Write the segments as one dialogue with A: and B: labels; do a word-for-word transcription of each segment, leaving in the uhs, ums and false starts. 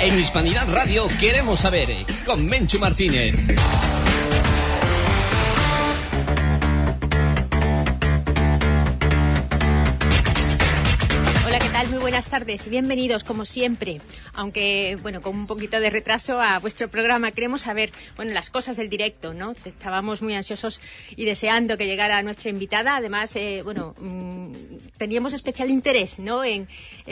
A: En Hispanidad Radio queremos saber, con Menchu Martínez.
B: Muy buenas tardes y bienvenidos, como siempre, aunque, bueno, con un poquito de retraso a vuestro programa. Queremos saber, bueno, las cosas del directo, ¿no? Estábamos muy ansiosos y deseando que llegara nuestra invitada. Además, eh, bueno, mmm, teníamos especial interés, ¿no?, en,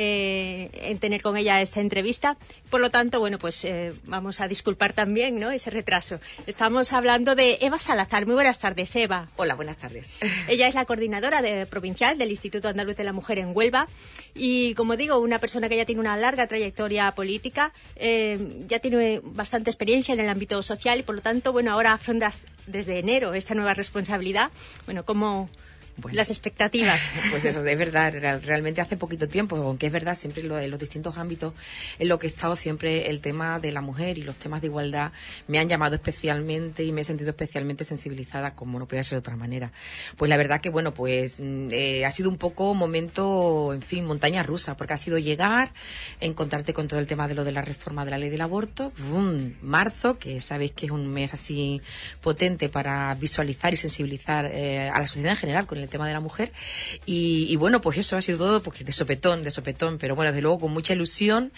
B: eh, en tener con ella esta entrevista. Por lo tanto, bueno, pues eh, vamos a disculpar también, ¿no?, ese retraso. Estamos hablando de Eva Salazar. Muy buenas tardes, Eva.
C: Hola, buenas tardes.
B: Ella es la coordinadora de, provincial del Instituto Andaluz de la Mujer en Huelva y Y, como digo, una persona que ya tiene una larga trayectoria política, eh, ya tiene bastante experiencia en el ámbito social y, por lo tanto, bueno, ahora afrontas desde enero esta nueva responsabilidad. Bueno, ¿cómo...? Bueno, las expectativas.
C: Pues eso, es verdad, realmente hace poquito tiempo, aunque es verdad, siempre lo, en los distintos ámbitos en los que he estado, siempre el tema de la mujer y los temas de igualdad me han llamado especialmente y me he sentido especialmente sensibilizada, como no podía ser de otra manera. Pues la verdad que, bueno, pues eh, ha sido un poco momento, en fin, montaña rusa, porque ha sido llegar, encontrarte con todo el tema de lo de la reforma de la ley del aborto, ¡bum! Marzo, que sabéis que es un mes así potente para visualizar y sensibilizar eh, a la sociedad en general con el tema de la mujer y, y bueno, pues eso ha sido todo pues, de sopetón, de sopetón, pero bueno, desde luego con mucha ilusión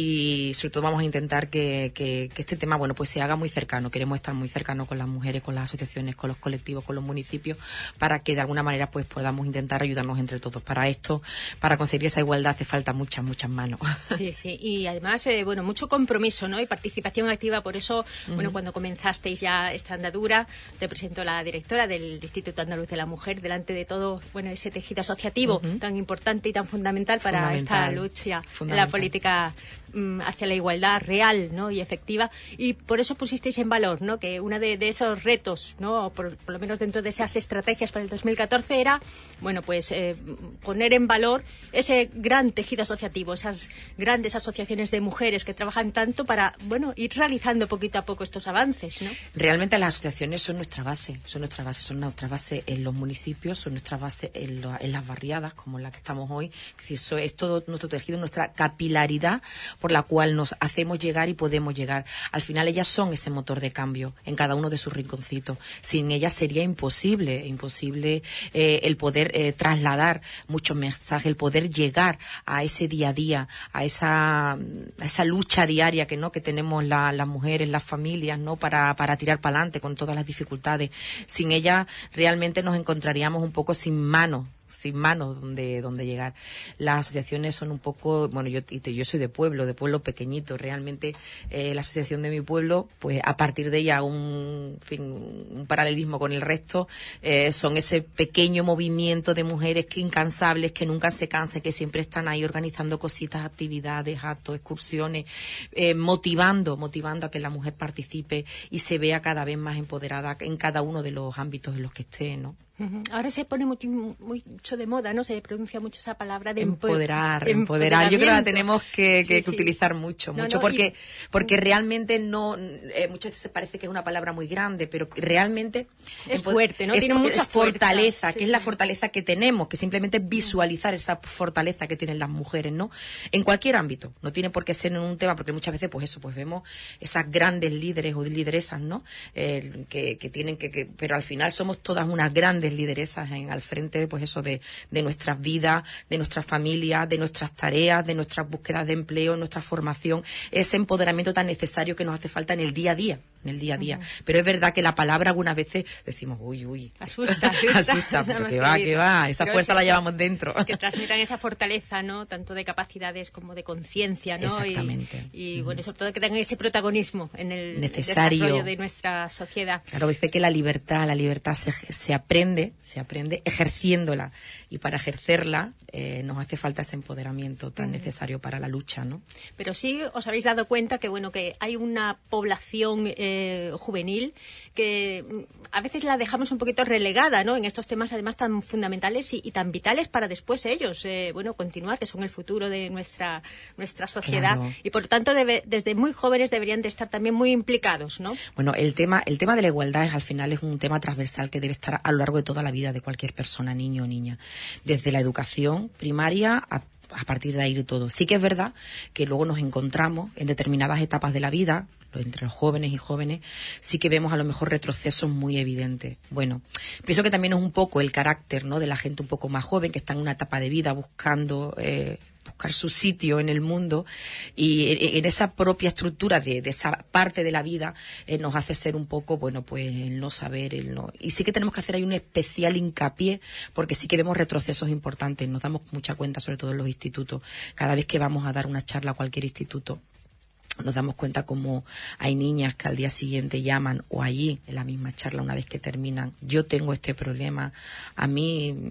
C: y sobre todo vamos a intentar que, que, que este tema, bueno, pues se haga muy cercano. Queremos estar muy cercanos con las mujeres, con las asociaciones, con los colectivos, con los municipios, para que de alguna manera pues podamos intentar ayudarnos entre todos. Para esto, para conseguir esa igualdad hace falta muchas, muchas manos.
B: Sí, sí, y además, eh, bueno, mucho compromiso, ¿no?, y participación activa. Por eso, uh-huh. bueno, cuando comenzasteis ya esta andadura, te presentó la directora del Instituto Andaluz de la Mujer delante de todo, bueno, ese tejido asociativo uh-huh. tan importante y tan fundamental para fundamental. esta lucha en la política um, hacia la igualdad real, ¿no?, y efectiva. Y por eso pusisteis en valor, ¿no?, que uno de, de esos retos, ¿no?, por, por lo menos dentro de esas estrategias para el dos mil catorce era, bueno, pues eh, poner en valor ese gran tejido asociativo, esas grandes asociaciones de mujeres que trabajan tanto para, bueno, ir realizando poquito a poco estos avances, ¿no?
C: Realmente las asociaciones son nuestra base, son nuestra base, son nuestra base en los municipios, son nuestra base en, lo, en las barriadas, como en la que estamos hoy. Es decir, eso es todo nuestro tejido, nuestra capilaridad por la cual nos hacemos llegar y podemos llegar. Al final ellas son ese motor de cambio en cada uno de sus rinconcitos. Sin ellas sería imposible, imposible eh, el poder eh, trasladar muchos mensajes, el poder llegar a ese día a día, a esa, a esa lucha diaria que no que tenemos la, las mujeres, las familias, no para, para tirar para adelante con todas las dificultades. Sin ellas realmente nos encontraríamos un poco sin manos, sin manos donde, donde llegar. Las asociaciones son un poco, bueno, yo, yo soy de pueblo, de pueblo pequeñito, realmente eh, la asociación de mi pueblo, pues a partir de ella un, en fin, un paralelismo con el resto, eh, son ese pequeño movimiento de mujeres que incansables, que nunca se cansan, que siempre están ahí organizando cositas, actividades, actos, excursiones, eh, motivando, motivando a que la mujer participe y se vea cada vez más empoderada en cada uno de los ámbitos en los que esté, ¿no?
B: Ahora se pone mucho, mucho de moda, ¿no? Se pronuncia mucho esa palabra de
C: empoderar, empoderar. Yo creo que la tenemos que, que, sí, que utilizar sí. mucho, mucho, no, no, porque y... porque realmente no, eh, muchas veces parece que es una palabra muy grande, pero realmente
B: es fuerte, ¿no?
C: Es,
B: Tiene mucha
C: es fortaleza,
B: fuerza.
C: que
B: sí,
C: es
B: sí.
C: la fortaleza que tenemos, que simplemente visualizar esa fortaleza que tienen las mujeres, ¿no? En cualquier ámbito, no tiene por qué ser en un tema, porque muchas veces, pues eso, pues vemos esas grandes líderes o lideresas, ¿no? Eh, que, que tienen que, que, pero al final somos todas unas grandes lideresas en al frente, pues eso, de, de nuestras vidas, de nuestras familias, de nuestras tareas, de nuestras búsquedas de empleo, nuestra formación, ese empoderamiento tan necesario que nos hace falta en el día a día, en el día a día. Uh-huh. Pero es verdad que la palabra algunas veces decimos, uy, uy.
B: Asusta, asusta.
C: asusta, pero que va, que va, esa pero fuerza es la llevamos dentro.
B: Que transmitan esa fortaleza, ¿no? Tanto de capacidades como de conciencia, ¿no?
C: Exactamente.
B: Y, y uh-huh. bueno, sobre todo que tengan ese protagonismo en el
C: necesario
B: desarrollo de nuestra sociedad.
C: Claro, dice que la libertad, la libertad se, se aprende, se aprende ejerciéndola, y para ejercerla eh, nos hace falta ese empoderamiento tan uh-huh. necesario para la lucha, ¿no?
B: Pero sí os habéis dado cuenta que bueno que hay una población eh, juvenil que a veces la dejamos un poquito relegada, ¿no? En estos temas además tan fundamentales y, y tan vitales para después ellos, eh, bueno, continuar, que son el futuro de nuestra nuestra sociedad, claro. Y por lo tanto debe, desde muy jóvenes deberían de estar también muy implicados, ¿no?
C: Bueno, el tema el tema de la igualdad es al final es un tema transversal que debe estar a lo largo de toda la vida de cualquier persona, niño o niña, desde la educación primaria a a partir de ahí todo. Sí que es verdad que luego nos encontramos en determinadas etapas de la vida, entre los jóvenes y jóvenes, sí que vemos a lo mejor retrocesos muy evidentes. Bueno, pienso que también es un poco el carácter, ¿no?, de la gente un poco más joven que está en una etapa de vida buscando eh, buscar su sitio en el mundo, y en esa propia estructura de, de esa parte de la vida eh, nos hace ser un poco, bueno, pues el no saber, el no. Y sí que tenemos que hacer ahí un especial hincapié, porque sí que vemos retrocesos importantes, nos damos mucha cuenta, sobre todo en los institutos. Cada vez que vamos a dar una charla a cualquier instituto, nos damos cuenta como hay niñas que al día siguiente llaman, o allí, en la misma charla, una vez que terminan: yo tengo este problema, a mí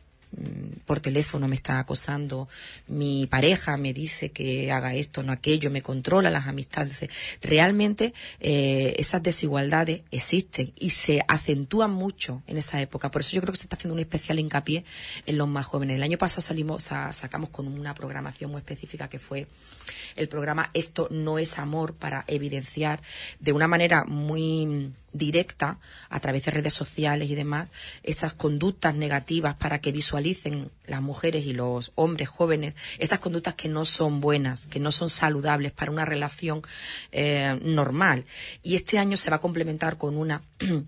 C: por teléfono me está acosando, mi pareja me dice que haga esto, no aquello, me controla las amistades. Realmente eh, esas desigualdades existen y se acentúan mucho en esa época. Por eso yo creo que se está haciendo un especial hincapié en los más jóvenes. El año pasado salimos, sa- sacamos con una programación muy específica, que fue el programa Esto no es amor, para evidenciar de una manera muy directa, a través de redes sociales y demás, estas conductas negativas, para que visualicen las mujeres y los hombres jóvenes esas conductas que no son buenas, que no son saludables para una relación eh, normal. Y este año se va a complementar con una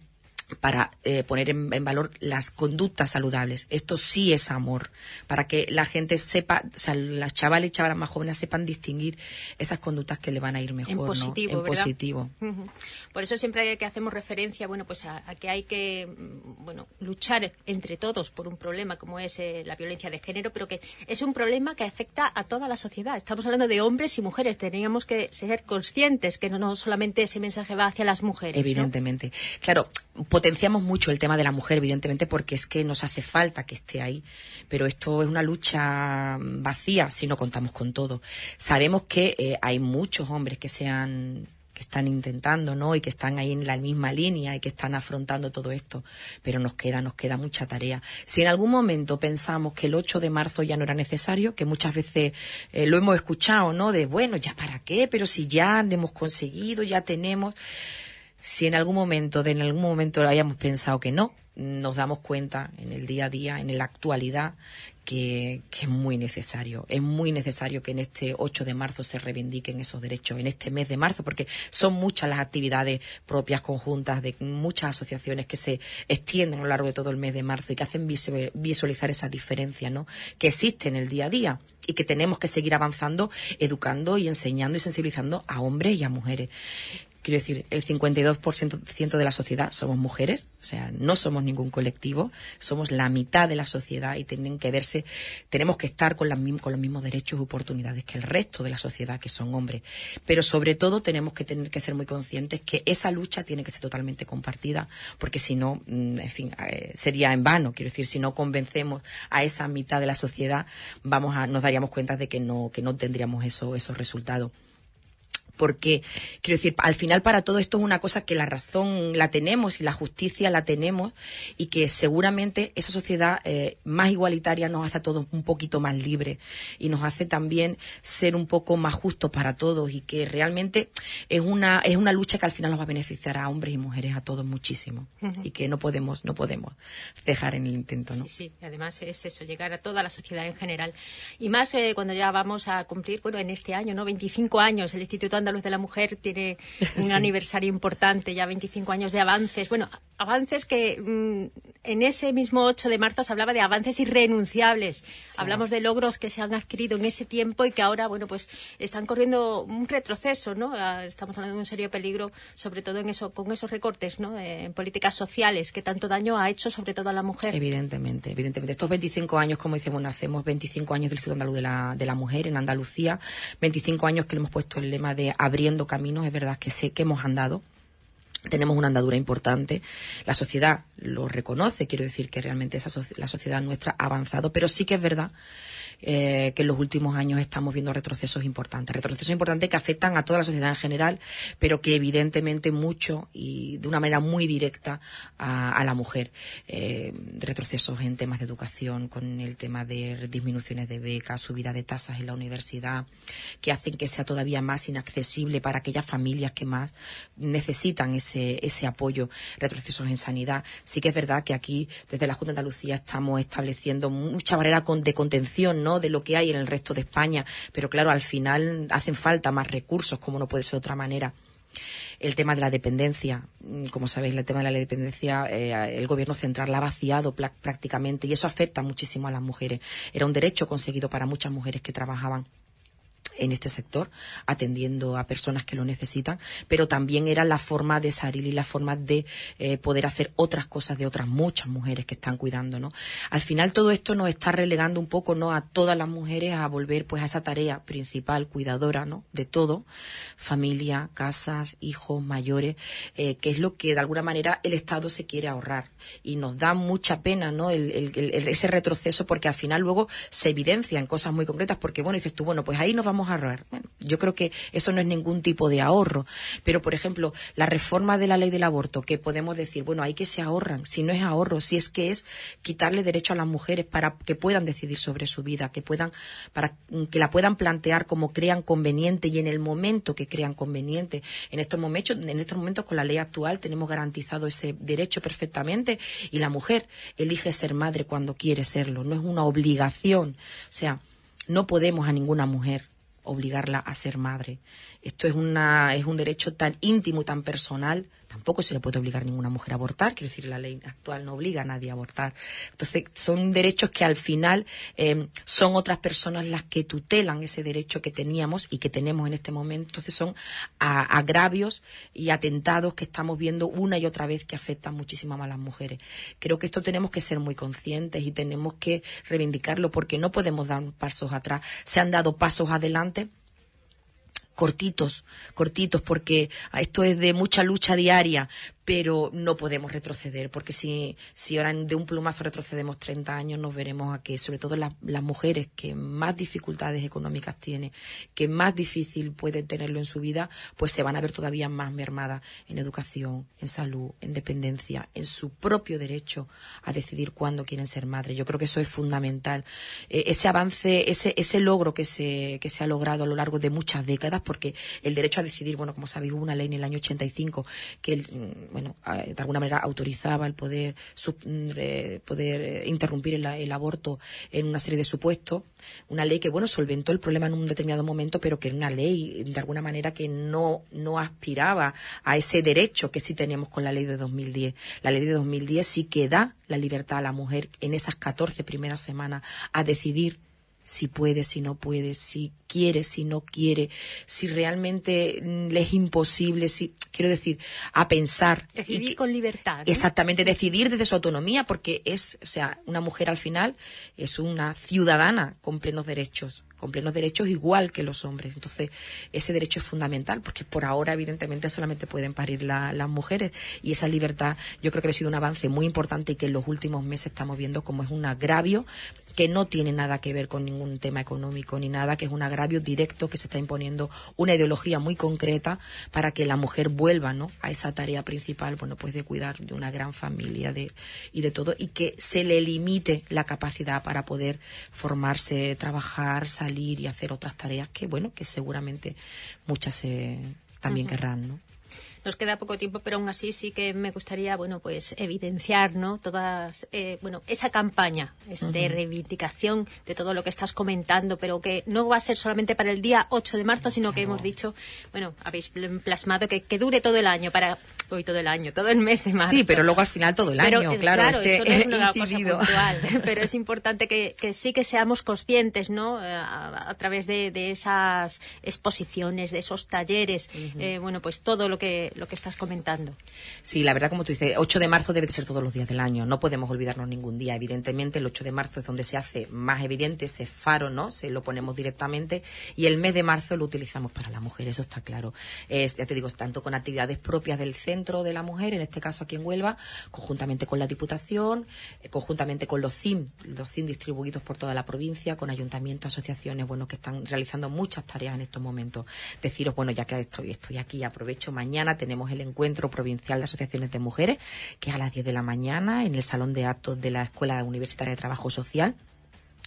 C: para eh, poner en, en valor las conductas saludables. Esto sí es amor, para que la gente sepa, o sea, las chavales y chavalas más jóvenes sepan distinguir esas conductas que le van a ir mejor,
B: en positivo,
C: ¿no? En
B: ¿verdad?
C: positivo.
B: Uh-huh. Por eso siempre que hacemos referencia, bueno, pues a, a que hay que, bueno, luchar entre todos por un problema como es eh, la violencia de género, pero que es un problema que afecta a toda la sociedad. Estamos hablando de hombres y mujeres. Teníamos que ser conscientes que no, no solamente ese mensaje va hacia las mujeres,
C: evidentemente,
B: ¿no?
C: Claro, potenciamos mucho el tema de la mujer, evidentemente, porque es que nos hace falta que esté ahí, pero esto es una lucha vacía si no contamos con todo. Sabemos que eh, hay muchos hombres que se han que están intentando, ¿no?, y que están ahí en la misma línea y que están afrontando todo esto, pero nos queda nos queda mucha tarea. Si en algún momento pensamos que el ocho de marzo ya no era necesario, que muchas veces eh, lo hemos escuchado, ¿no?, de bueno, ¿ya para qué? Pero si ya hemos conseguido, ya tenemos. Si en algún momento, de en algún momento hayamos pensado que no, nos damos cuenta en el día a día, en la actualidad, que, que es muy necesario. Es muy necesario que en este ocho de marzo se reivindiquen esos derechos, en este mes de marzo, porque son muchas las actividades propias, conjuntas, de muchas asociaciones que se extienden a lo largo de todo el mes de marzo y que hacen visualizar esa diferencia, ¿no?, que existe en el día a día, y que tenemos que seguir avanzando, educando y enseñando y sensibilizando a hombres y a mujeres. Quiero decir, el cincuenta y dos por ciento de la sociedad somos mujeres, o sea, no somos ningún colectivo, somos la mitad de la sociedad, y tienen que verse, tenemos que estar con, las, con los mismos derechos y oportunidades que el resto de la sociedad, que son hombres. Pero sobre todo tenemos que tener que ser muy conscientes que esa lucha tiene que ser totalmente compartida, porque si no, en fin, eh, sería en vano. Quiero decir, si no convencemos a esa mitad de la sociedad, vamos a, nos daríamos cuenta de que no, que no tendríamos eso, esos resultados. Porque, quiero decir, al final para todo esto es una cosa que la razón la tenemos y la justicia la tenemos, y que seguramente esa sociedad eh, más igualitaria nos hace a todos un poquito más libres y nos hace también ser un poco más justos para todos, y que realmente es una es una lucha que al final nos va a beneficiar a hombres y mujeres, a todos muchísimo. Uh-huh. Y que no podemos no podemos cejar en el intento, ¿no?
B: Sí, sí, además es eso, llegar a toda la sociedad en general. Y más eh, cuando ya vamos a cumplir, bueno, en este año, ¿no?, veinticinco años, el Instituto Andaluz de la Mujer tiene un sí. aniversario importante, ya veinticinco años de avances. Bueno, avances que mmm, en ese mismo ocho de marzo se hablaba de avances irrenunciables. Sí. Hablamos de logros que se han adquirido en ese tiempo y que ahora, bueno, pues están corriendo un retroceso, ¿no? Estamos hablando de un serio peligro, sobre todo en eso, con esos recortes, ¿no?, en políticas sociales que tanto daño ha hecho sobre todo a la mujer.
C: Evidentemente, evidentemente. Estos veinticinco años, como dice, bueno, hacemos veinticinco años del Instituto Andaluz de la, de la Mujer en Andalucía, veinticinco años que le hemos puesto el lema de abriendo caminos. Es verdad que sé que hemos andado, tenemos una andadura importante, la sociedad lo reconoce, quiero decir que realmente esa so- la sociedad nuestra ha avanzado, pero sí que es verdad eh, que en los últimos años estamos viendo retrocesos importantes, retrocesos importantes que afectan a toda la sociedad en general, pero que evidentemente mucho y de una manera muy directa a, a la mujer. Eh, retrocesos en temas de educación, con el tema de disminuciones de becas, subida de tasas en la universidad, que hacen que sea todavía más inaccesible para aquellas familias que más necesitan ese ese, ese apoyo, retrocesos en sanidad. Sí que es verdad que aquí, desde la Junta de Andalucía, estamos estableciendo mucha barrera de contención, ¿no?, de lo que hay en el resto de España, pero claro, al final hacen falta más recursos, como no puede ser de otra manera. El tema de la dependencia, como sabéis, el tema de la dependencia, eh, el gobierno central la ha vaciado prácticamente y eso afecta muchísimo a las mujeres. Era un derecho conseguido para muchas mujeres que trabajaban en este sector, atendiendo a personas que lo necesitan, pero también era la forma de salir y la forma de eh, poder hacer otras cosas de otras muchas mujeres que están cuidando, ¿no? Al final todo esto nos está relegando un poco, ¿no?, a todas las mujeres a volver pues a esa tarea principal, cuidadora, ¿no?, de todo, familia, casas, hijos, mayores, eh, que es lo que de alguna manera el Estado se quiere ahorrar y nos da mucha pena, ¿no?, el, el, el, ese retroceso, porque al final luego se evidencia en cosas muy concretas, porque bueno, dices tú, bueno, pues ahí nos vamos a ahorrar. Bueno, yo creo que eso no es ningún tipo de ahorro, pero por ejemplo, la reforma de la ley del aborto, que podemos decir, bueno, hay que se ahorran, si no es ahorro, si es que es quitarle derecho a las mujeres para que puedan decidir sobre su vida, que puedan, para que la puedan plantear como crean conveniente y en el momento que crean conveniente. En estos momentos, en estos momentos con la ley actual tenemos garantizado ese derecho perfectamente y la mujer elige ser madre cuando quiere serlo, no es una obligación, o sea, no podemos a ninguna mujer obligarla a ser madre. Esto es una es un derecho tan íntimo y tan personal. Tampoco se le puede obligar a ninguna mujer a abortar. Quiero decir, la ley actual no obliga a nadie a abortar. Entonces, son derechos que al final eh, son otras personas las que tutelan ese derecho que teníamos y que tenemos en este momento. Entonces, son a, agravios y atentados que estamos viendo una y otra vez que afectan muchísimo a las mujeres. Creo que esto tenemos que ser muy conscientes y tenemos que reivindicarlo porque no podemos dar pasos atrás. Se han dado pasos adelante cortitos, cortitos, porque esto es de mucha lucha diaria, pero no podemos retroceder, porque si, si ahora de un plumazo retrocedemos treinta años, nos veremos a que, sobre todo las, las mujeres que más dificultades económicas tienen, que más difícil pueden tenerlo en su vida, pues se van a ver todavía más mermadas en educación, en salud, en dependencia, en su propio derecho a decidir cuándo quieren ser madres. Yo creo que eso es fundamental. Eh, ese avance, ese, ese logro que se, que se ha logrado a lo largo de muchas décadas, porque el derecho a decidir, bueno, como sabéis, hubo una ley en el año ochenta y cinco que el, bueno, de alguna manera autorizaba el poder sub, eh, poder interrumpir el, el aborto en una serie de supuestos, una ley que, bueno, solventó el problema en un determinado momento, pero que era una ley, de alguna manera, que no, no aspiraba a ese derecho que sí tenemos con la ley de dos mil diez. La ley de dos mil diez sí que da la libertad a la mujer en esas catorce primeras semanas a decidir si puede, si no puede, si quiere, si no quiere, si realmente le es imposible, si quiero decir, a pensar.
B: Decidir
C: que,
B: con libertad, ¿no?
C: Exactamente, decidir desde su autonomía, porque es, o sea, una mujer al final es una ciudadana con plenos derechos, con plenos derechos igual que los hombres. Entonces, ese derecho es fundamental, porque por ahora, evidentemente, solamente pueden parir la, las mujeres, y esa libertad yo creo que ha sido un avance muy importante y que en los últimos meses estamos viendo como es un agravio que no tiene nada que ver con ningún tema económico ni nada, que es un agravio directo que se está imponiendo una ideología muy concreta para que la mujer vuelva, ¿no?, a esa tarea principal, bueno, pues de cuidar de una gran familia de, y de todo, y que se le limite la capacidad para poder formarse, trabajar, salir y hacer otras tareas que, bueno, que seguramente muchas eh, también uh-huh. querrán, ¿no?
B: Nos queda poco tiempo, pero aún así sí que me gustaría, bueno, pues evidenciar, ¿no?, todas, eh, bueno, esa campaña este, uh-huh. de reivindicación de todo lo que estás comentando, pero que no va a ser solamente para el día ocho de marzo, sino que hemos dicho, bueno, habéis plasmado que, que dure todo el año, para hoy todo el año, todo el mes de marzo.
C: Sí, pero luego al final todo el año,
B: pero,
C: claro,
B: claro
C: este
B: esto no es una
C: incidido.
B: cosa puntual, pero es importante que, que sí que seamos conscientes, ¿no?, a, a través de, de esas exposiciones, de esos talleres, uh-huh. eh, bueno, pues todo lo que lo que estás comentando.
C: Sí, la verdad, como tú dices, ocho de marzo debe de ser todos los días del año, no podemos olvidarnos ningún día. Evidentemente el ocho de marzo es donde se hace más evidente ese faro, ¿no?, se lo ponemos directamente, y el mes de marzo lo utilizamos para la mujer, eso está claro. Es, ya te digo, tanto con actividades propias del Centro de la Mujer, en este caso aquí en Huelva, conjuntamente con la Diputación, eh, conjuntamente con los C I M, los C I M distribuidos por toda la provincia, con ayuntamientos, asociaciones, bueno, que están realizando muchas tareas en estos momentos. Deciros, bueno, ya que estoy, estoy aquí, aprovecho, mañana tenemos el encuentro provincial de asociaciones de mujeres, que es a las diez de la mañana en el salón de actos de la Escuela Universitaria de Trabajo Social.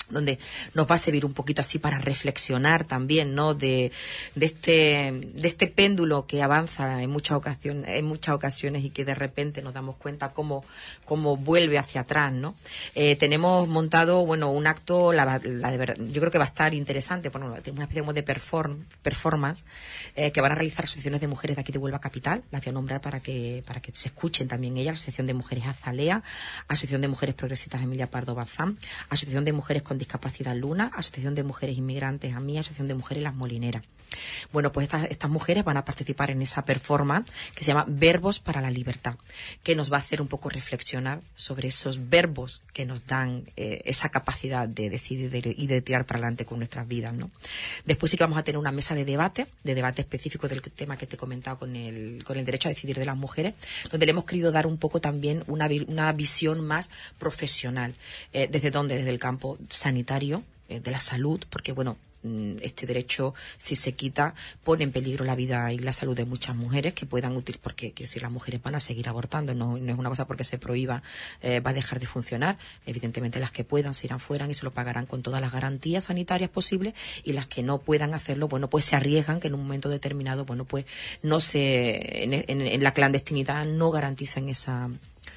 C: donde nos va a servir un poquito así para reflexionar también, ¿no? De, de este de este péndulo que avanza en muchas ocasiones, en muchas ocasiones y que de repente nos damos cuenta cómo, cómo vuelve hacia atrás, ¿no? Eh, tenemos montado, bueno, un acto, la, la de verdad, yo creo que va a estar interesante, bueno, tenemos una especie como de perform, performance eh, que van a realizar asociaciones de mujeres de aquí de Huelva Capital, las voy a nombrar para que para que se escuchen también ellas: Asociación de Mujeres Azalea, Asociación de Mujeres Progresistas Emilia Pardo Bazán, Asociación de Mujeres con Discapacidad Luna, Asociación de Mujeres Inmigrantes AMIA, Asociación de Mujeres Las Molineras. Bueno, pues estas, estas mujeres van a participar en esa performance que se llama Verbos para la Libertad, que nos va a hacer un poco reflexionar sobre esos verbos que nos dan eh, esa capacidad de decidir de, y de tirar para adelante con nuestras vidas, ¿no? Después sí que vamos a tener una mesa de debate, de debate específico del tema que te he comentado con el, con el derecho a decidir de las mujeres, donde le hemos querido dar un poco también una, una visión más profesional. Eh, ¿Desde dónde? Desde el campo sanitario, eh, de la salud, porque bueno, este derecho, si se quita, pone en peligro la vida y la salud de muchas mujeres que puedan utilizar, porque quiero decir, las mujeres van a seguir abortando, no, no es una cosa porque se prohíba eh, va a dejar de funcionar. Evidentemente las que puedan se irán fuera y se lo pagarán con todas las garantías sanitarias posibles, y las que no puedan hacerlo, bueno, pues se arriesgan que en un momento determinado, bueno, pues no se, en, en, en la clandestinidad no garantizan esa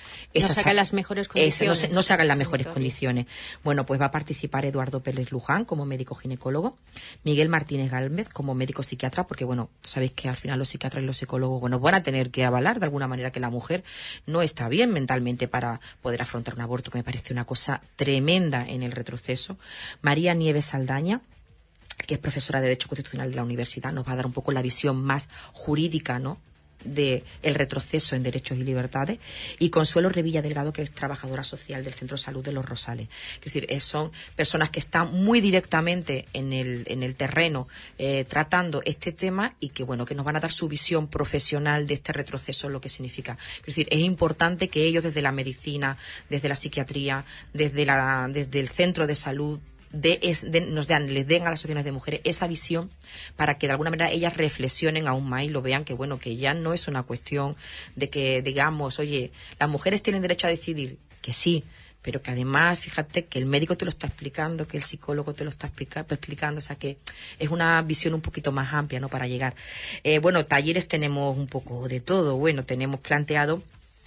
B: no se hagan las mejores condiciones.
C: Esa, no, se, no se hagan las mejores condiciones. Bueno, pues va a participar Eduardo Pérez Luján como médico ginecólogo, Miguel Martínez Gálvez como médico psiquiatra, porque bueno, sabéis que al final los psiquiatras y los psicólogos, bueno, van a tener que avalar de alguna manera que la mujer no está bien mentalmente para poder afrontar un aborto, que me parece una cosa tremenda en el retroceso. María Nieves Saldaña, que es profesora de Derecho Constitucional de la universidad, nos va a dar un poco la visión más jurídica, ¿no?, de el retroceso en derechos y libertades, y Consuelo Revilla Delgado, que es trabajadora social del Centro de Salud de Los Rosales. Es decir, es, son personas que están muy directamente en el, en el terreno eh, tratando este tema, y que bueno, que nos van a dar su visión profesional de este retroceso, lo que significa. Es decir, es importante que ellos desde la medicina, desde la psiquiatría, desde la, desde el centro de salud, De, es, de, nos dan, les den a las asociaciones de mujeres esa visión, para que de alguna manera ellas reflexionen aún más y lo vean, que bueno, que ya no es una cuestión de que digamos, oye, las mujeres tienen derecho a decidir, que sí, pero que además, fíjate, que el médico te lo está explicando, que el psicólogo te lo está explica, explicando, o sea que es una visión un poquito más amplia, ¿no?, para llegar. Eh, bueno, talleres tenemos un poco de todo. Bueno, tenemos planteado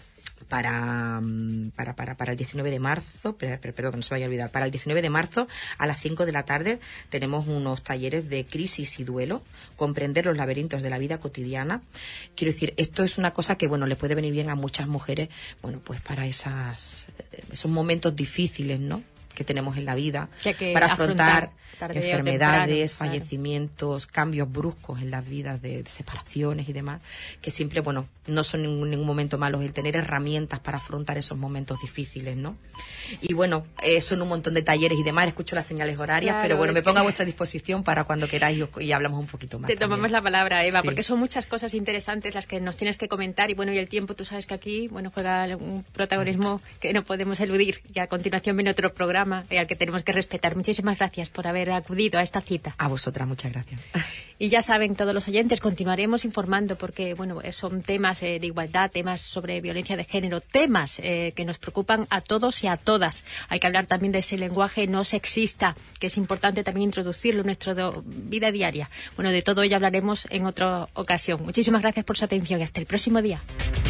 C: Para, para, para, para el diecinueve de marzo, pero, pero, perdón, que no se vaya a olvidar, para el diecinueve de marzo a las cinco de la tarde tenemos unos talleres de crisis y duelo, comprender los laberintos de la vida cotidiana. Quiero decir, esto es una cosa que, bueno, le puede venir bien a muchas mujeres, bueno, pues para esas, esos momentos difíciles, ¿no?, que tenemos en la vida, que para afrontar, afrontar enfermedades, temprano, fallecimientos, claro, cambios bruscos en las vidas de, de separaciones y demás, que siempre, bueno, no son en ningún, ningún momento malos, el tener herramientas para afrontar esos momentos difíciles, ¿no? Y bueno, eh, son un montón de talleres y demás, escucho las señales horarias, claro, pero bueno, me pongo que... a vuestra disposición para cuando queráis y, y hablamos un poquito más.
B: Te también tomamos la palabra, Eva,
C: sí,
B: porque son muchas cosas interesantes las que nos tienes que comentar, y bueno, y el tiempo, tú sabes que aquí, bueno, juega un protagonismo que no podemos eludir, y a continuación viene otro programa al que tenemos que respetar. Muchísimas gracias por haber acudido a esta cita.
C: A vosotras, muchas gracias.
B: Y ya saben todos los oyentes, continuaremos informando, porque bueno, son temas eh, de igualdad, temas sobre violencia de género, temas eh, que nos preocupan a todos y a todas. Hay que hablar también de ese lenguaje no sexista, que es importante también introducirlo en nuestra do- vida diaria. Bueno, de todo ello hablaremos en otra ocasión. Muchísimas gracias por su atención y hasta el próximo día.